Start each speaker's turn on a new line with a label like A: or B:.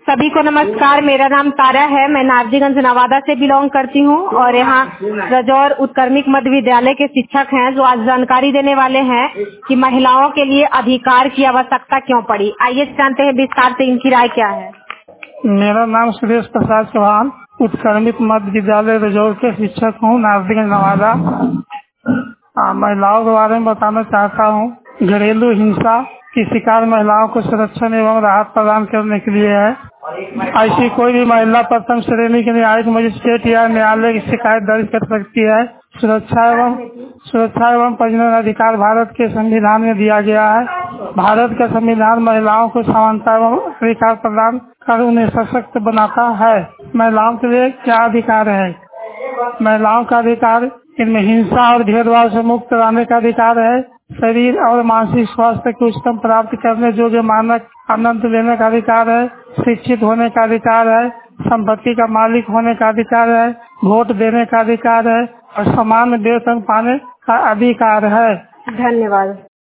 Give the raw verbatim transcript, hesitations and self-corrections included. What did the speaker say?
A: सभी को नमस्कार। मेरा नाम तारा है। मैं नारजीगंज नवादा से बिलोंग करती हूँ और यहाँ रजौर उत्कर्मिक मध्य विद्यालय के शिक्षक हैं जो आज जानकारी देने वाले हैं कि महिलाओं के लिए अधिकार की आवश्यकता क्यों पड़ी। आइए जानते हैं विस्तार से इनकी राय क्या है।
B: मेरा नाम सुरेश प्रसाद चौहान, उत्कर्मिक मध्य विद्यालय रजौर के शिक्षक हूँ, नारजीगंज नवादा। आ, महिलाओं के बारे में बताना चाहता हूँ। घरेलू हिंसा की शिकार महिलाओं को संरक्षण एवं राहत प्रदान करने के लिए है। ऐसी कोई भी महिला प्रथम श्रेणी के न्यायिक मजिस्ट्रेट या न्यायालय की शिकायत दर्ज कर सकती है। सुरक्षा एवं सुरक्षा एवं प्रजनन अधिकार भारत के संविधान में दिया गया है। भारत का संविधान महिलाओं को समानता एवं अधिकार प्रदान कर उन्हें सशक्त बनाता है। महिलाओं के लिए क्या अधिकार है? महिलाओं का अधिकार इनमें हिंसा और भेदभाव से मुक्त रहने का अधिकार है। शरीर और मानसिक स्वास्थ्य को उत्तम प्राप्त करने योग्य मानक आनंद लेने का अधिकार है। शिक्षित होने का अधिकार है। संपत्ति का मालिक होने का अधिकार है। वोट देने का अधिकार है और समान वेतन पाने का अधिकार है।
A: धन्यवाद।